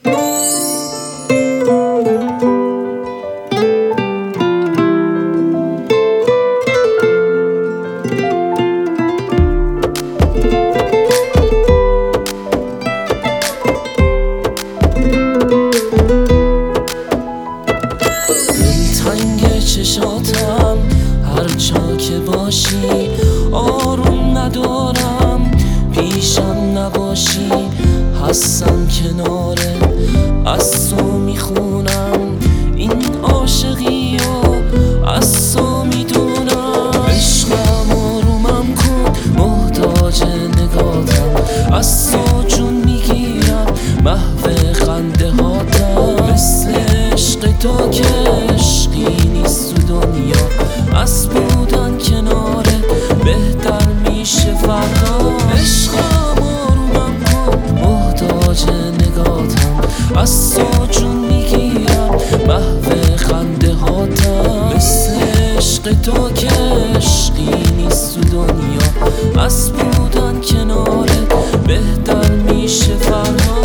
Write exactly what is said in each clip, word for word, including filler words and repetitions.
دلتنگ چشاتم هر جا که باشی، آروم ندارم پیشم نباشی. هستم کناره از تو میخونم این عاشقی و از تو میدونم. عشقم آرومم کن محتاج نگاتم، از تو جون میگیرم محو خنده هاتم. مثل عشق تو که عشقی نیست تو دنیا، از بودن کناره بهتر میشه فردا. عشقم آرومم کن محتاج نگاتم، از تو جون میگیرم محو خنده هاتم. مثل عشق تو که عشقی نیست تو دنیا، از بودن کناره بهتر میشه فردا.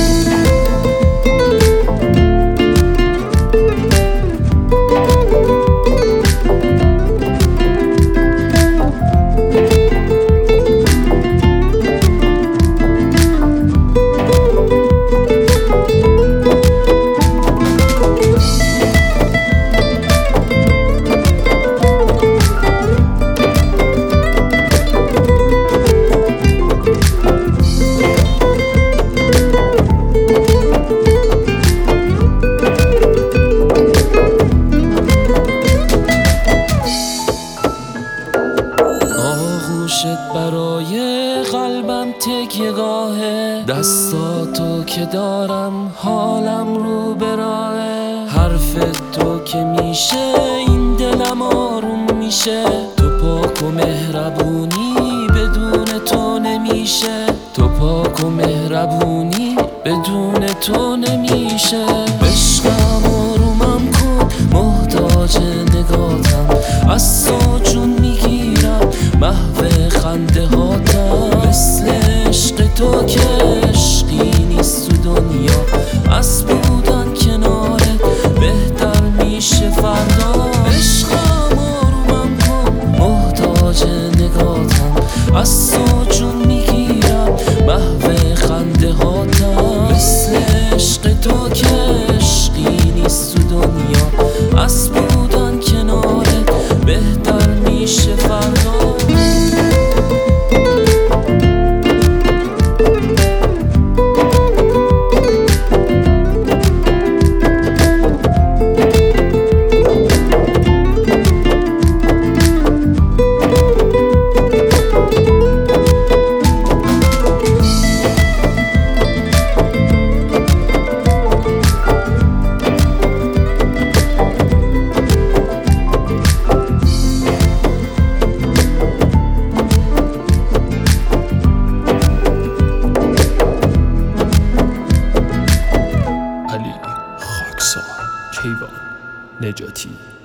آغوشت برای قلبم تکیه‌گاهه، دستاتو که دارم حالم رو به راهه. حرف تو که میشه این دلم آروم میشه، تو پاک و مهربونی بدون تو نمیشه. تو پاک و مهربونی بدون تو نمیشه. عشقم آرومم کن محتاج نگاتم، از تو جون میگیرم محو خنده هاتم. مثل عشق تو که عشقی نیست تو دنیا، از بودن کناره بهتر میشه فردا. عشقم آرومم کن محتاج نگاتم، از تو جون میگیرم محو خنده هاتم. مثل عشق تو که عشقی نیست تو دنیا، از بودن کناره بهتر میشه فردا. علی خاکسار کیوان نجاتی.